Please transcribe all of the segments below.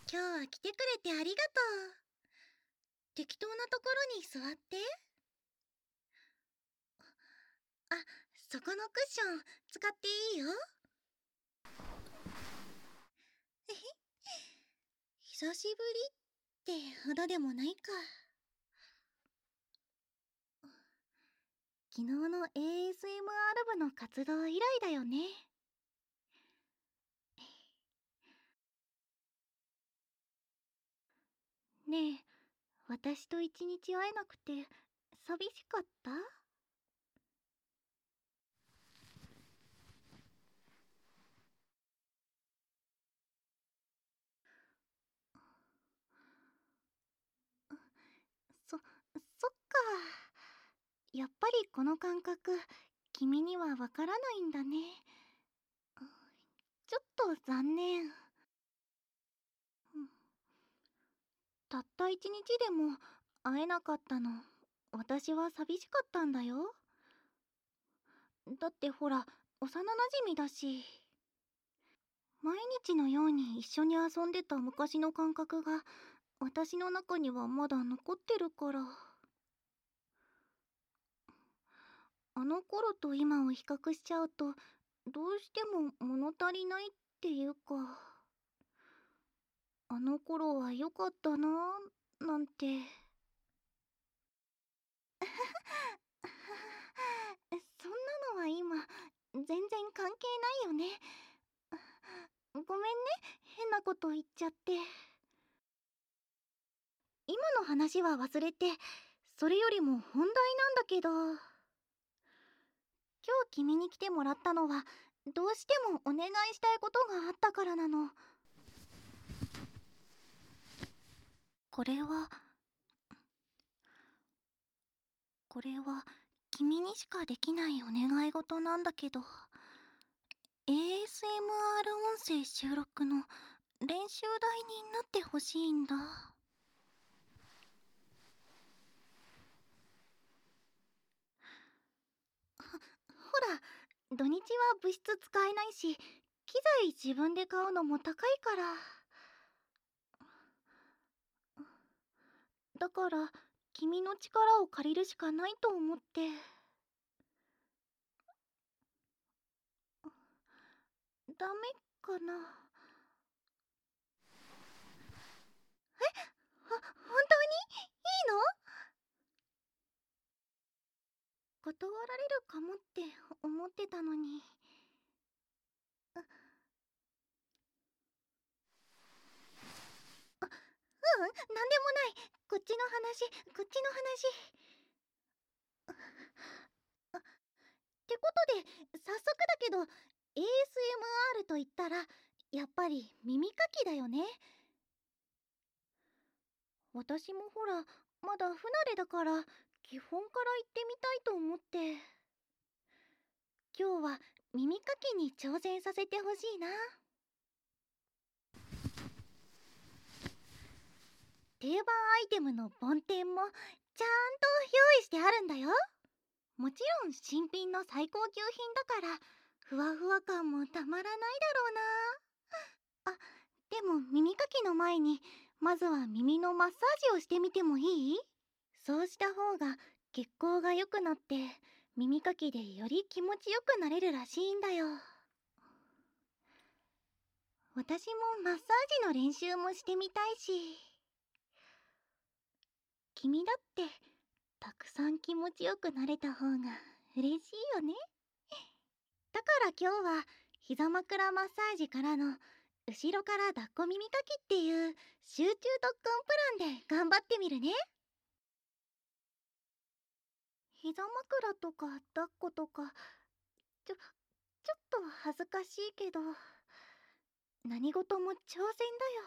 今日は来てくれてありがとう。適当なところに座って。あ、そこのクッション使っていいよ。久しぶりってほどでもないか。昨日の ASMR 部の活動以来だよね。ねえ、私と一日会えなくて寂しかった？そっか。やっぱりこの感覚、君にはわからないんだね。ちょっと残念。たった一日でも会えなかったの、私は寂しかったんだよ。だってほら、幼馴染だし。毎日のように一緒に遊んでた昔の感覚が私の中にはまだ残ってるから。あの頃と今を比較しちゃうとどうしても物足りないっていうか、あの頃は良かったなぁなんて。そんなのは今全然関係ないよね。ごめんね、変なこと言っちゃって。今の話は忘れて、それよりも本題なんだけど、今日君に来てもらったのはどうしてもお願いしたいことがあったからなの。これはこれは君にしかできないお願い事なんだけど、 ASMR 音声収録の練習台になってほしいんだ。ほら、土日は部室使えないし、機材自分で買うのも高いから。だから君の力を借りるしかないと思って。ダメかな？本当にいいの？断られるかもって思ってたのに。うん、なんでもない。こっちの話、こっちの話。ってことで、早速だけど、ASMR と言ったら、やっぱり耳かきだよね。私もほら、まだ不慣れだから、基本から言ってみたいと思って。今日は耳かきに挑戦させてほしいな。定番アイテムの梵天もちゃんと用意してあるんだよ。もちろん新品の最高級品だからふわふわ感もたまらないだろうな。あ、でも耳かきの前にまずは耳のマッサージをしてみてもいい？そうした方が血行が良くなって耳かきでより気持ちよくなれるらしいんだよ。私もマッサージの練習もしてみたいし、君だってたくさん気持ちよくなれた方が嬉しいよね。だから今日は膝枕マッサージからの後ろから抱っこ耳かきっていう集中特訓プランで頑張ってみるね。膝枕とか抱っことかちょっと恥ずかしいけど、何事も挑戦だよ。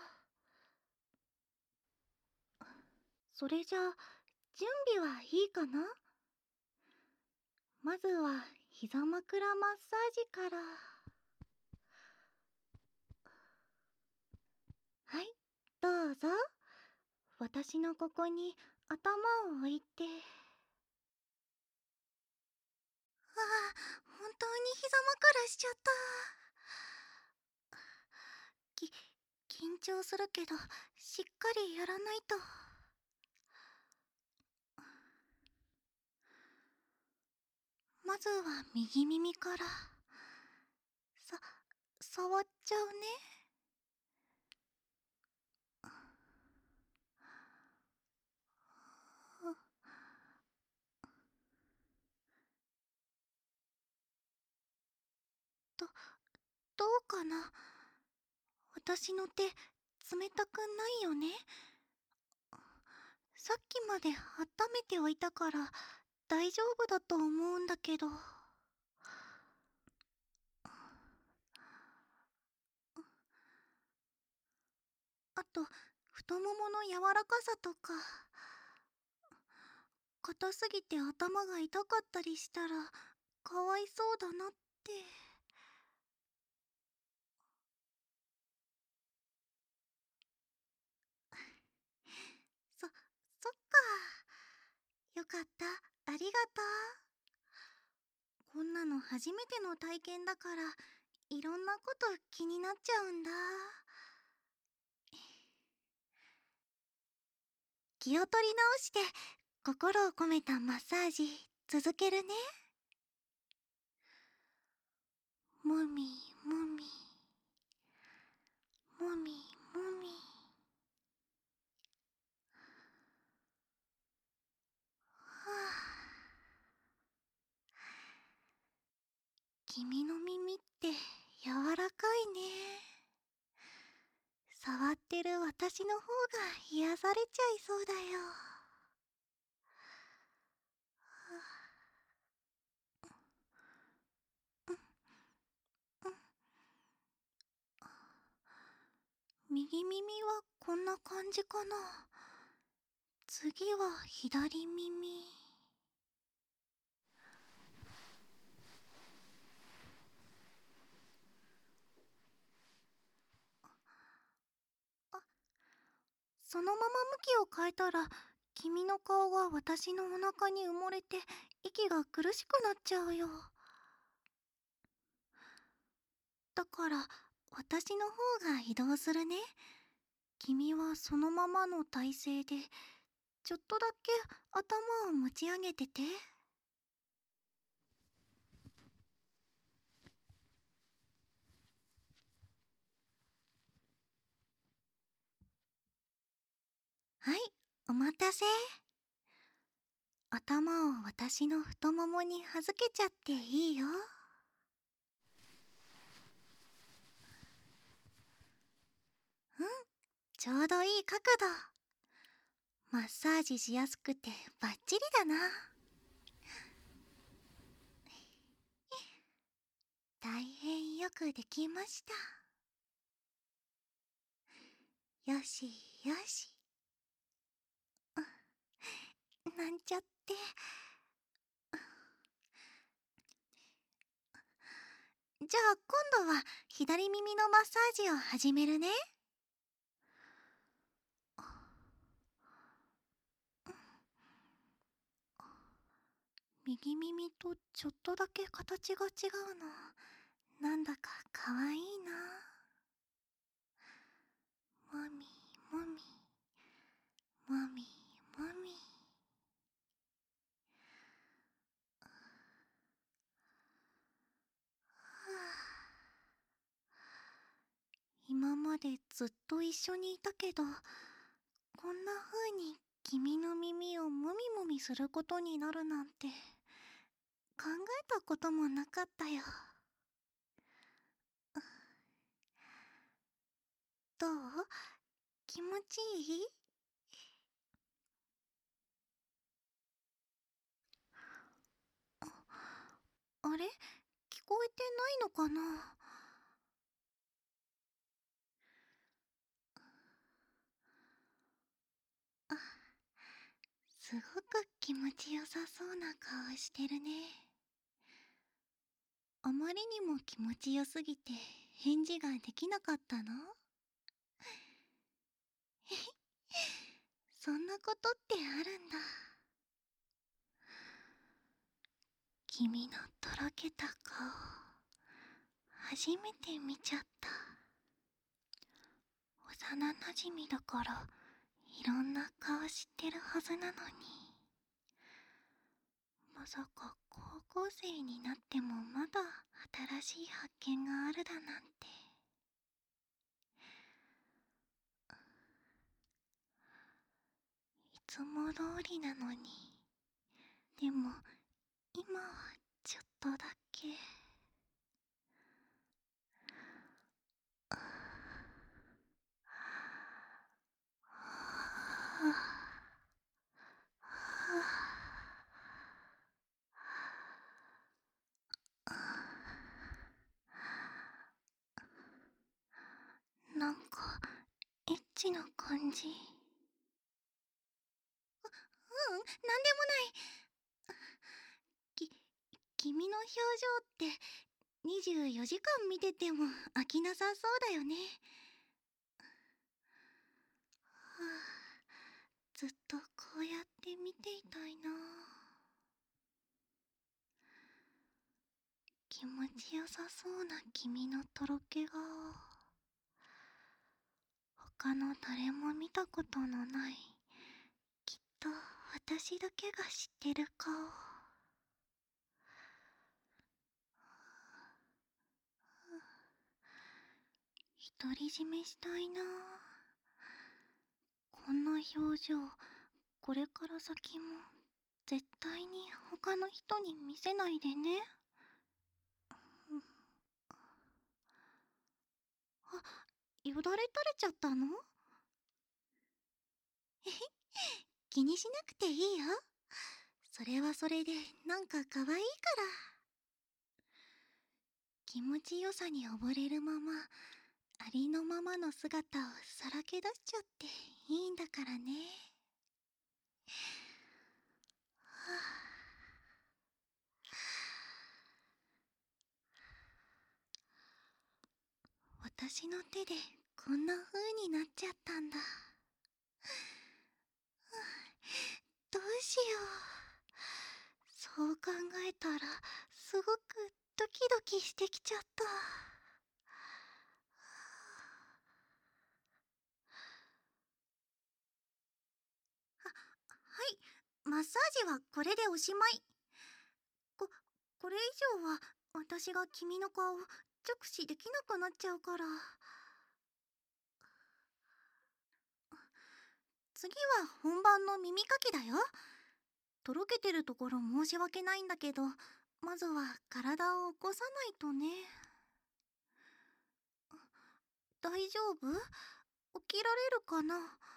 それじゃあ準備はいいかな？まずは膝枕マッサージから。はい、どうぞ。私のここに頭を置いて。ああ、本当に膝枕しちゃった。き、気緊張するけど、しっかりやらないと。まずは右耳から。さ、触っちゃうね。ど、どうかな。私の手、冷たくないよね。さっきまで温めておいたから大丈夫だと思うんだけど。あと、太ももの柔らかさとか、硬すぎて頭が痛かったりしたらかわいそうだなって。そっか。よかった。ありがとう。こんなの初めての体験だから、いろんなこと気になっちゃうんだ。気を取り直して、心を込めたマッサージ続けるね。もみもみもみもみ。はあ、君の耳って柔らかいね。触ってる私の方が癒されちゃいそうだよ。右耳はこんな感じかな。次は左耳。あ、そのまま向きを変えたら、君の顔が私のお腹に埋もれて息が苦しくなっちゃうよ。だから私の方が移動するね。君はそのままの体勢でちょっとだけ頭を持ち上げてて。はい、お待たせ。頭を私の太ももに預けちゃっていいよ。うん、ちょうどいい角度。マッサージしやすくてバッチリだな。大変よくできました。よしよし。なんちゃって。じゃあ今度は左耳のマッサージを始めるね。右耳とちょっとだけ形が違うの、なんだかかわいいな。もみもみもみもみ。今までずっと一緒にいたけど、こんな風に君の耳をもみもみすることになるなんて考えたこともなかったよ。どう？気持ちいい？あれ？聞こえてないのかな？あ、すごく気持ちよさそうな顔してるね。あまりにも気持ちよすぎて返事ができなかったの？そんなことってあるんだ。君のとろけた顔、初めて見ちゃった。お幼なじみだからいろんな顔知ってるはずなのに、まさか高校生になってもまだ新しい発見があるだなんて。いつも通りなのに。でも今はちょっとだけ。なんかエッチな感じ。なんでもない。き君の表情って24時間見てても飽きなさそうだよね。はあ、ずっとこうやって見ていたいな。気持ちよさそうな君のとろけ顔、他の誰も見たことのない、きっと私だけが知ってる顔。独り占めしたいな。こんな表情、これから先も絶対に他の人に見せないでね。あ、よだれ垂れちゃったの？気にしなくていいよ。それはそれでなんか可愛いから。気持ちよさに溺れるまま、ありのままの姿をさらけ出しちゃっていいんだからね。はあ、私の手でこんな風になっちゃったんだ。どうしよう。そう考えたらすごくドキドキしてきちゃった。はい、マッサージはこれでおしまい。これ以上は私が君の顔を直視できなくなっちゃうから。次は本番の耳かきだよ。とろけてるところ申し訳ないんだけど、まずは体を起こさないとね。大丈夫？起きられるかな？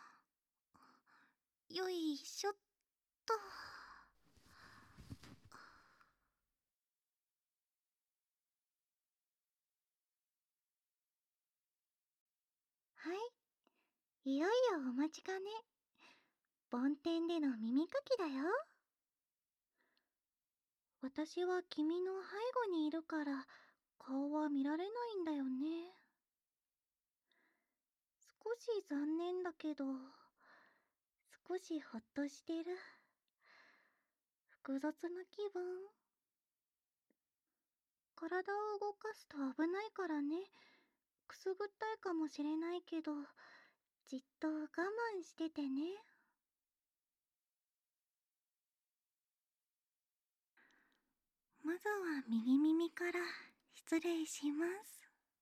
よいしょっと。はい、いよいよお待ちかね。梵天での耳かきだよ。私は君の背後にいるから顔は見られないんだよね。少し残念だけど、少しほっとしてる。複雑な気分。体を動かすと危ないからね。くすぐったいかもしれないけど、じっと我慢しててね。まずは右耳から失礼します。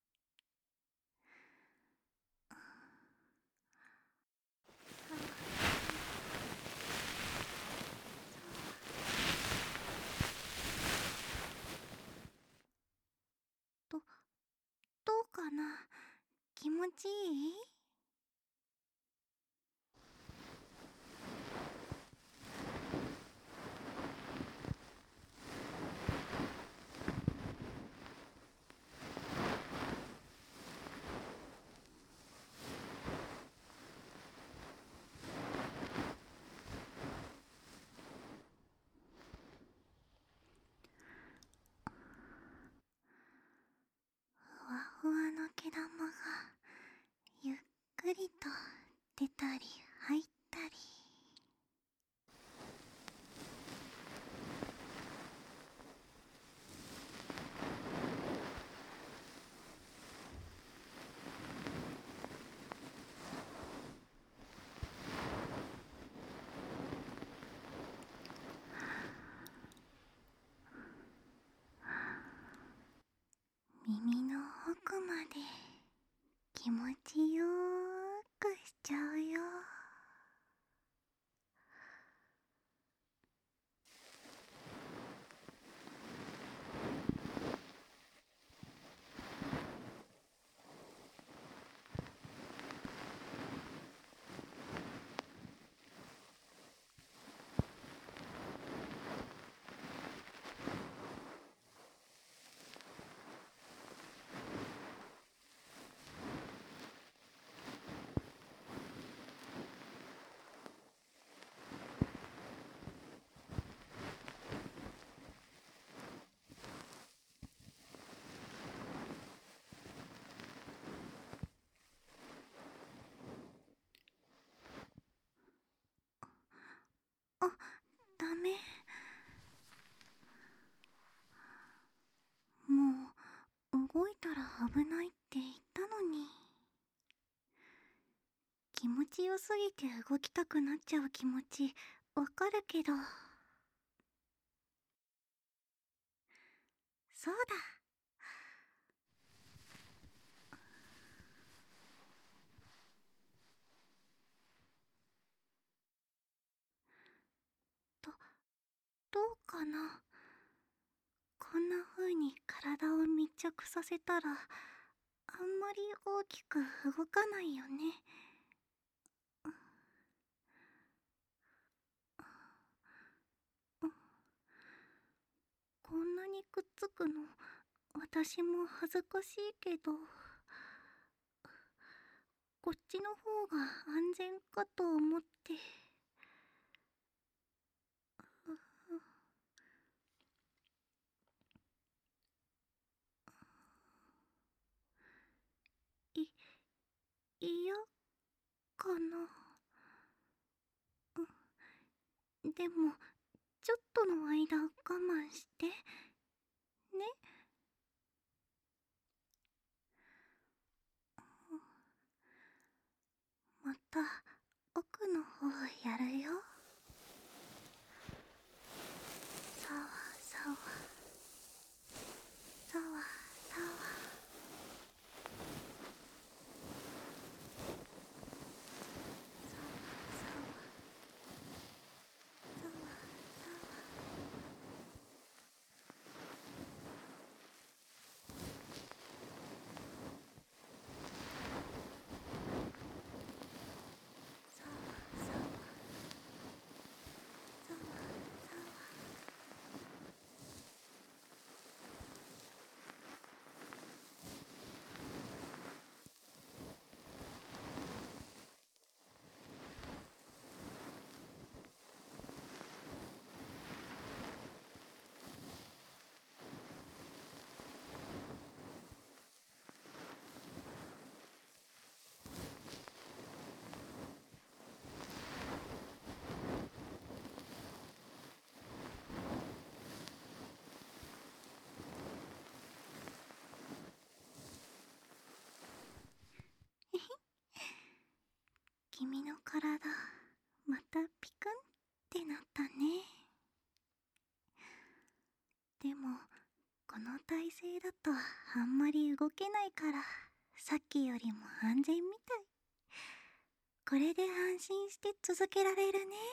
ど、どうかな？気持ちいい？ふわふわの毛玉がゆっ耳の奥まで気持ちよーくしちゃうよ。あ、ダメ。もう動いたら危ないって言ったのに。気持ちよすぎて動きたくなっちゃう気持ちわかるけど。そうだ。ど、どうかな。こんな風に体を密着させたら、あんまり大きく動かないよね。こんなにくっつくの、私も恥ずかしいけど、こっちの方が安全かと思って。い、嫌かな。でも、ちょっとの間我慢して。ね。また、奥の方やるよ。さわさわ。さわさわ。君の体、またピクンってなったね。でも、この体勢だとあんまり動けないから、さっきよりも安全みたい。これで安心して続けられるね。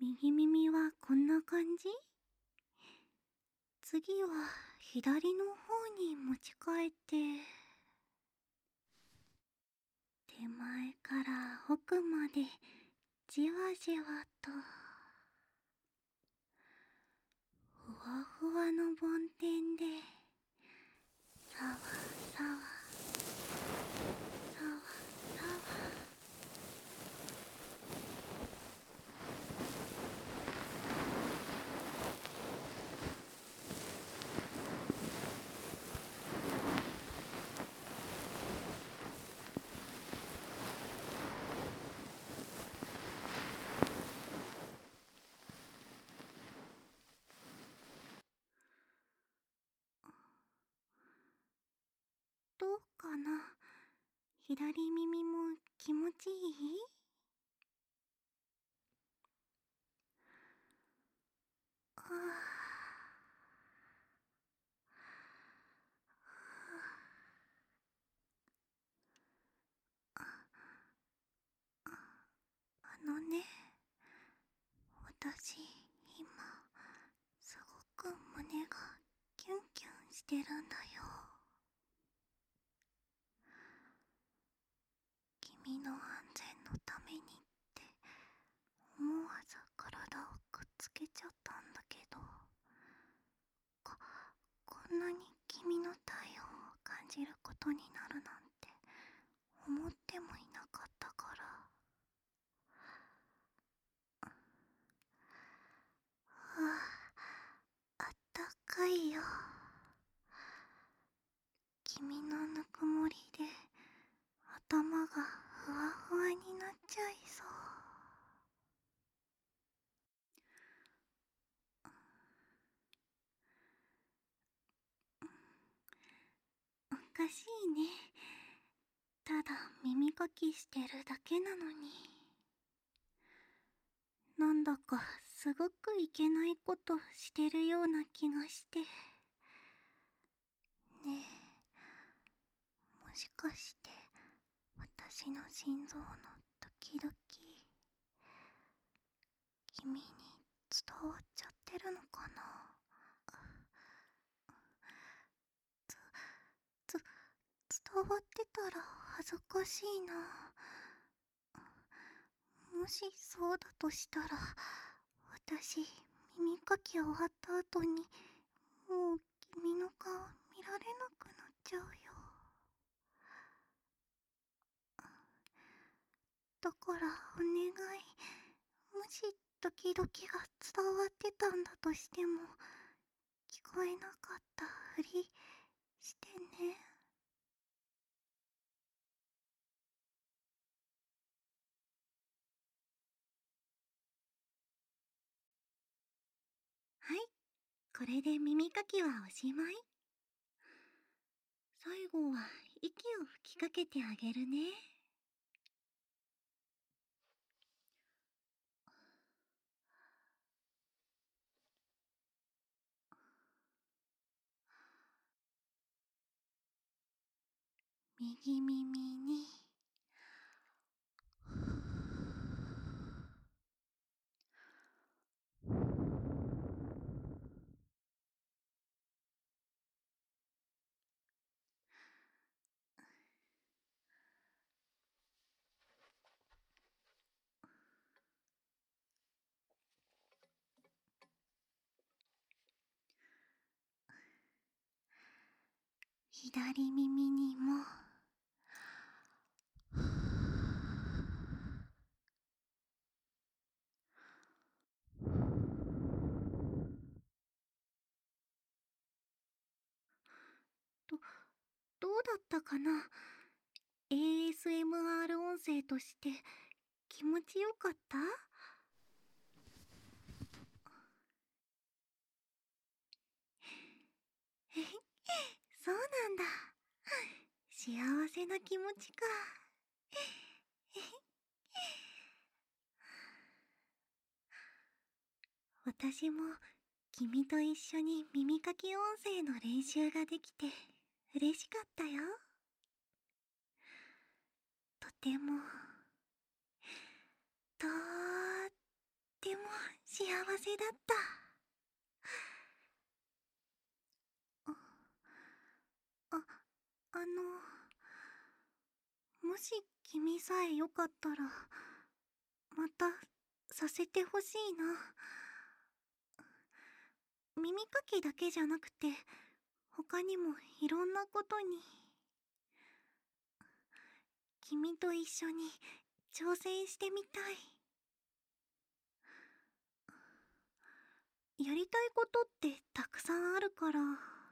右耳はこんな感じ？次は左の方に持ち替えて、手前から奥までじわじわと、ふわふわの梵天でさわさわさわさわ。どうかな？左耳も気持ちいい？あのね、私今すごく胸がキュンキュンしてるんだよ。君の安全のためにって思わず体をくっつけちゃったんだけど、こんなに君の体温を感じることになるなんて思ってもいなかったから。あったかいよ。君のぬくもりで頭がふわふわになっちゃいそう。おかしいね。ただ耳かきしてるだけなのに。なんだかすごくいけないことしてるような気がして。ねえ、もしかして私の心臓のドキドキ、君に伝わっちゃってるのかな？つ、伝わってたら恥ずかしいな。もしそうだとしたら、私、耳かき終わった後に、もう君の顔見られなくなっちゃうよ。だからお願い。もしドキドキが伝わってたんだとしても、聞こえなかったふりしてね。はい、これで耳かきはおしまい。最後は息を吹きかけてあげるね。右耳に左耳にもどどうだったかな？ ASMR 音声として気持ちよかった？え、そうなんだ。幸せな気持ちか。私も君と一緒に耳かき音声の練習ができて嬉しかったよ。とてもとっても幸せだった。あ、もし君さえよかったら、またさせてほしいな。耳かきだけじゃなくて、他にもいろんなことに。君と一緒に挑戦してみたい。やりたいことってたくさんあるから、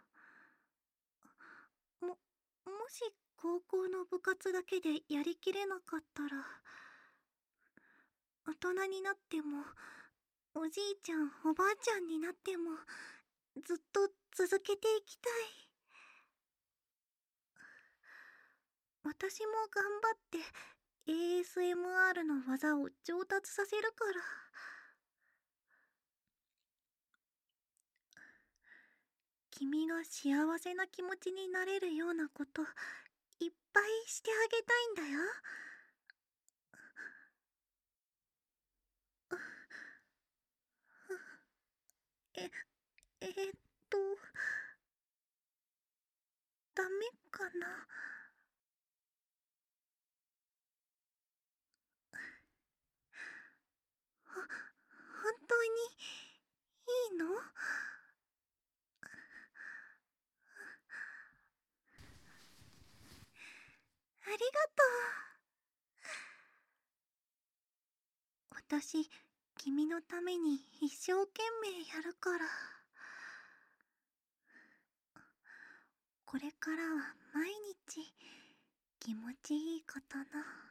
もし高校の部活だけでやりきれなかったら、大人になっても、おじいちゃんおばあちゃんになっても、ずっと続けていきたい。私も頑張って ASMR の技を上達させるから。君が幸せな気持ちになれるようなこといっぱいしてあげたいんだよ。え、えーっと、ダメかな。本当にいいの？ありがとう。私、君のために一生懸命やるから。これからは毎日気持ちいいことの